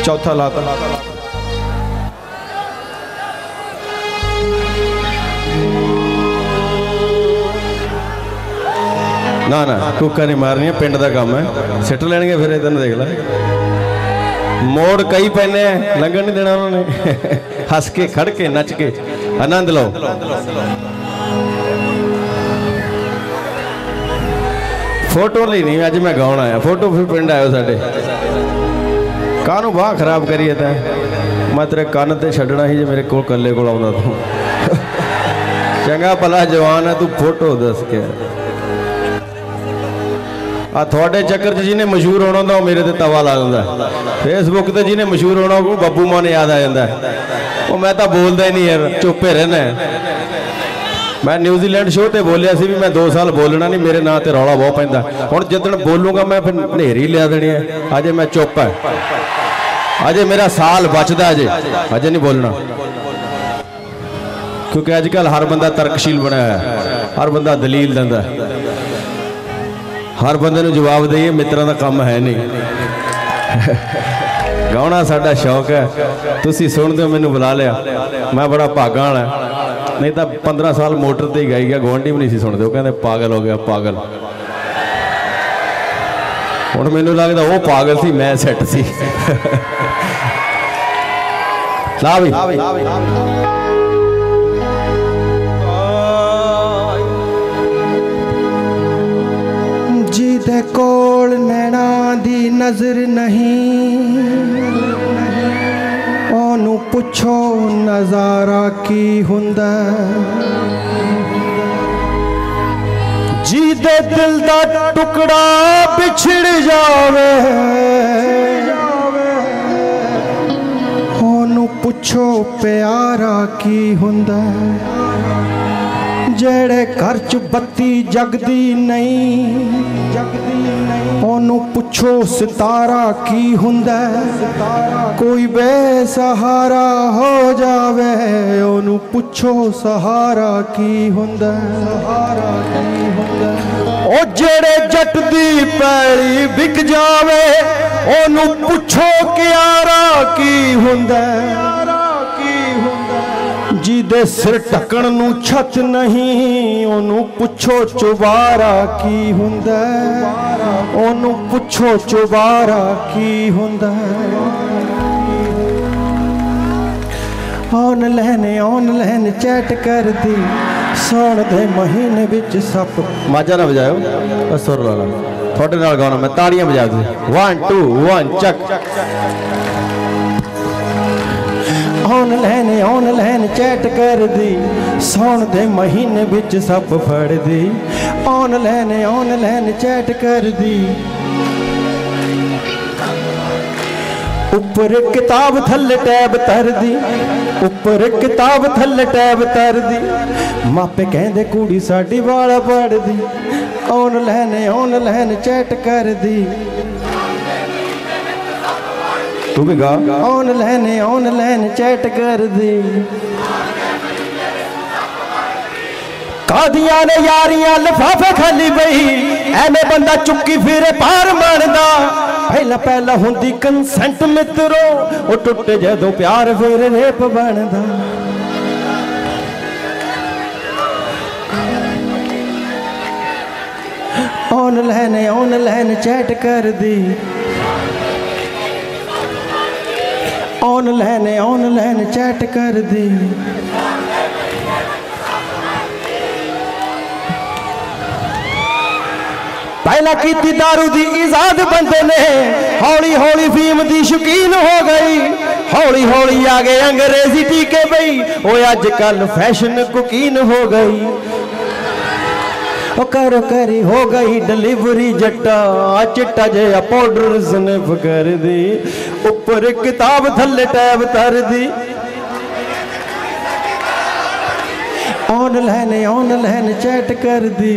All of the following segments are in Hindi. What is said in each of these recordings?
चौथा लाता ना ना कुक्का नहीं मारनी, पिंड का काम है, सिट लेंगे फिर इधर देख ला। मोड़ कई पैने लंघन नहीं देना उन्होंने। हस के खड़ के नच के आनंद लो। फोटो ली नहीं, अज मैं गाउन आया, फोटो फिर पिंड आयो साडे। कानू बाह खराब करिए तो मैं तेरे कान ते छड्डना ही जे मेरे को कल्ले को आउंदा तू। चंगा भला जवान है तू फोटो दस के आ थोड़े चक्कर च जिन्हें मशहूर होना होंदा मेरे ते तवा ला दिंदा। फेसबुक ते जिन्हें मशहूर होना को बब्बू मान याद आ जाता है। वो मैं तो बोलता ही नहीं यार, चुप्पे रहना। मैं न्यूजीलैंड शो ते बोलिया सी भी मैं 2 साल बोलना नहीं, मेरे नाम ते रौला बहुत पैंदा। हुण जिद्दण बोलूंगा मैं फिर नेरी लिया देनी है। अजे मैं चुप है, अजे मेरा साल बचदा, अजे नहीं बोलना, क्योंकि अजकल हर बंदा तर्कशील बनाया है, हर बंदा दलील दिंदा, हर बंदे नूं जवाब दईए मित्रां दा काम है नहीं। गाउणा साडा शौक है, तुसीं सुणदे हो, मैनूं बुला लिया, मैं बड़ा भागा वाला। नहीं तो 15 साल मोटर ते ही गाई गया, गुआंढी भी नहीं सी सुणदे, कहंदे पागल हो गया पागल। हुण मैनूं लगदा वो पागल सी, मैं सैट सी। ला भी जिदे कोल नैना दी नजर नहीं, ओनू पुछो नजारा की हुंदा। जिदे दिल दा टुकड़ा बिछड़ जावे, ओनू पुछो प्यारा की हुंदा। जेड़े घर च बत्ती जगदी नहीं, ओनू पुछो सितारा की हुंदा। कोई बेसहारा हो जावे, ओनू पुछो सहारा की हुंदा। ओ जेड़े जट दी पैली बिक जावे, ओनू पुछो क्यारा की हुंदा। जिदे सिर ढकण नू छत नहीं, ओनू पुछो चुबारा की हुंदा। ओनू पुछो चुबारा की हुंदा। ऑनलाइन चैट कर दी, सौण दे महीने विच सप। माजा ना बजाओ, सुर ला ला, थोड़े नाल गाना, मैं ताड़ियां बजा दूं। 1 2 1 चक। ऑनलाइन चैट कर दी, सौण दे महीने विच सप फड़ दी। ऑनलाइन चैट कर दी, ऊपर किताब थल्ले टैब तर दी, ऊपर किताब थल्ले टैब तर दी। मापे कहंदे कुड़ी साडी वाला पढ़ दी। ऑनलाइन चैट कर दी, तू भी गा। ऑनलाइन चैट कर दी। कादियां ने यारियां लिफाफे खाली बई, एने बंदा चुक्की फिरे पार मारदा। पहला हुंदी कंसेंट मित्रो, ओ टुटे जदों प्यार फिर रेप बनदा। ऑनलाइन चैट कर दी। ऑनलाइन चैट कर दी। पहला की दारू दी इजाद बंदे ने, हौली हौली फीम दी शौकीन हो गई। हौली हौली आ गए अंग्रेजी टीके बई, वो अजकल फैशन कुकीन हो गई। करो करी हो गई डिलीवरी जट्टा, चिट्टा जिहा पाउडर स्निफ कर दी। ऊपर किताब थल्ले टैब तर दी। ऑनलाइन चैट कर दी।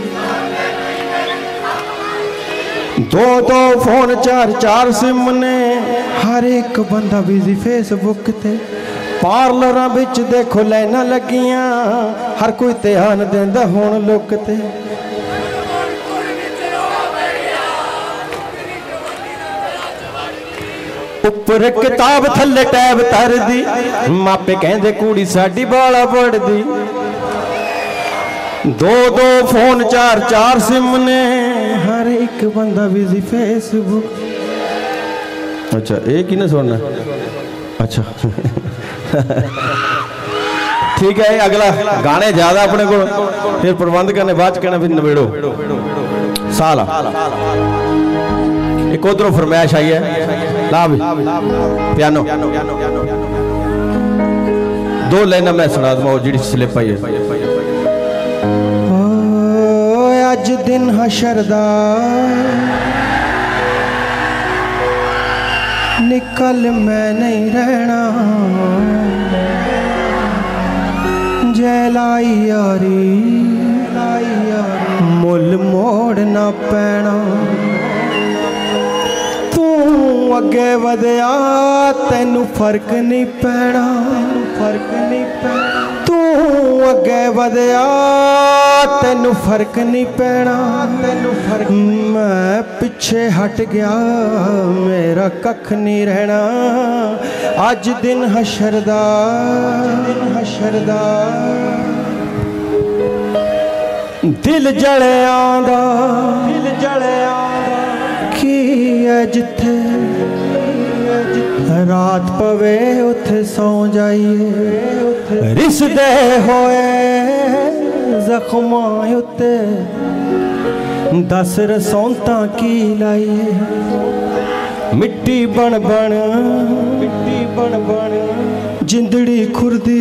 2 फोन 4 सिम ने, हर एक बंदा बिजी फेसबुक ते। पार्लर बिच देखो लाइना लगियां, हर कोई ध्यान देंदा हुण लुक ते। उपर किताब थले टैब तरदी, मापे कहंदे कुड़ी साडी बाला पढ़दी। दो दो फोन चार चार सिम ने, हर एक बंदा बिजी फेसबुक। अच्छा एक ही ना सुनना, अच्छा ठीक है। अगला गाने ज्यादा अपने को, फिर प्रबंध करने बाद कहना फिर नवेड़ो साला। एक उधरों फरमाइश आई है, ला भी पियानो। दो लाइना मैं सुना दूँ जी स्लिप आई है। अज दिन हशर दा निकल मैं नहीं रहना, जलाई यारी मुल मोड़ ना पैना। तू अगे वधिया तेनू फर्क नहीं पैना, फर्क नहीं पैना। तू अगे वधिया तेनू फर्क नहीं पैना, तेनू फर्क। मैं पिछे हट गया मेरा कख नहीं रहना। अज दिन हशर दा, दिन हशर दा दिल जलिया दा, दिल जलिया की है जिथे रात पवे उथे सौ जाइए। रिसदे होए जख्मां उत्ते दस रसौंता की लाइए। मिट्टी बन बन, मिट्टी बन बन जिंदड़ी खुरदी,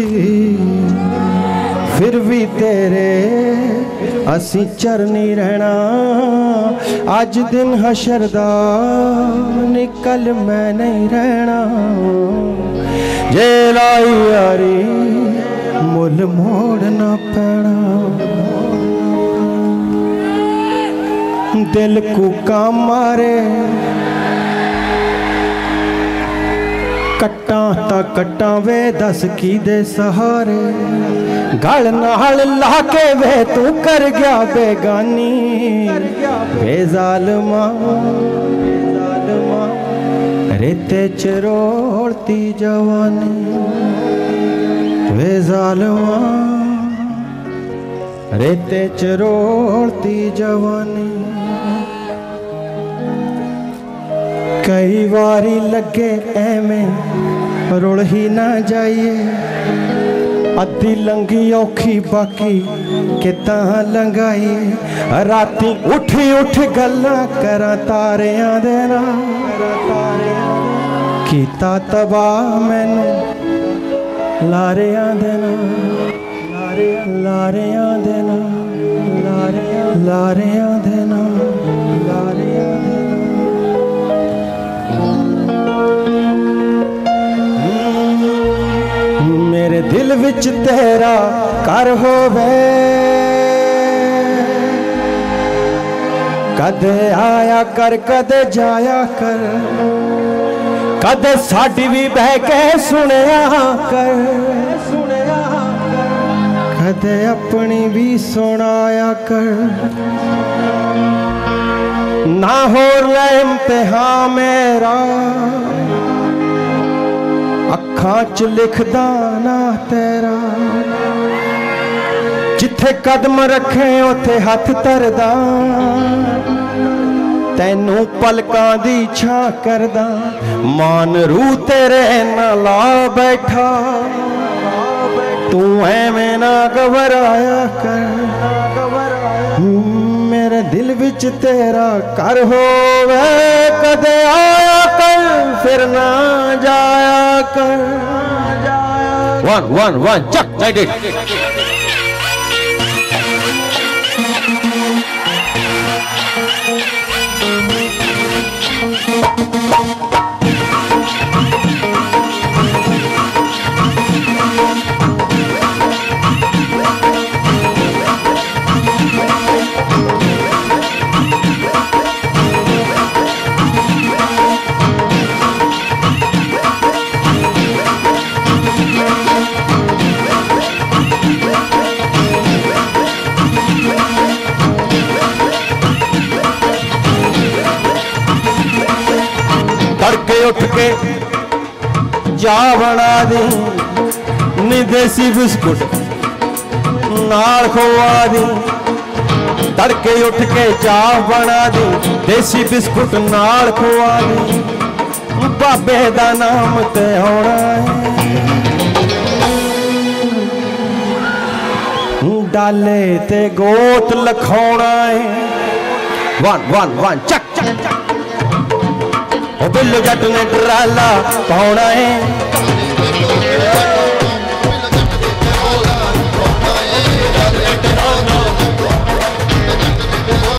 फिर भी तेरे असी चरनी रहना। अज दिन हशर दा निकल मैं नहीं रहना, जे लाई यारी मुल मोड़ ना पैना। दिल कूका मारे कट्टा ता कट्टा वे दस की दे सहारे। गल नाल ला के वे तू कर गया बेगानी, बेजालमा रेते च रोड़ती जवानी। बेजालमा रेते च रोड़ती जवानी। कई बारी लगे एवें रुल ही ना जाइए। अद्धी लंघी औखी बाकी किता लंघाइए। राती उठी उठ गल्लां करा तारियां दे नाल, कीता तबाह मैनू लारियां दे नाल, लारियां दे नाल, लारियां दे नाल, लारियां दे नाल। मेरे दिल विच तेरा घर होवे, कदे आया कर कदे जाया कर। कदे साडी भी बह के सुनिया कर, कदे अपनी भी सुनाया कर। ना हो ले इम्तिहान मेरा, अखां च लिखदा ना तेरा। जिथे कदम रखे उथे हथ धरदा, तैनू पलकां दी छां करदा। मान रू तेरे ना ला बैठा, तू ऐवें ना घबराया कर। मेरे दिल विच तेरा घर होवे, कदे आया कर फिर ना जाया कर। वन वन वन चक लाइट इट। तड़के उठ के चाह बना दी नी देसी बिस्कुट नाल खोआ दी तड़के उठ के चाह बना दी देसी बिस्कुट नाल खोआ दी बाबे दा नाम ते होना डाले ते गोत लखाना है वन वन वन चक चक चक बिल्लू जट ने डराला पाउना है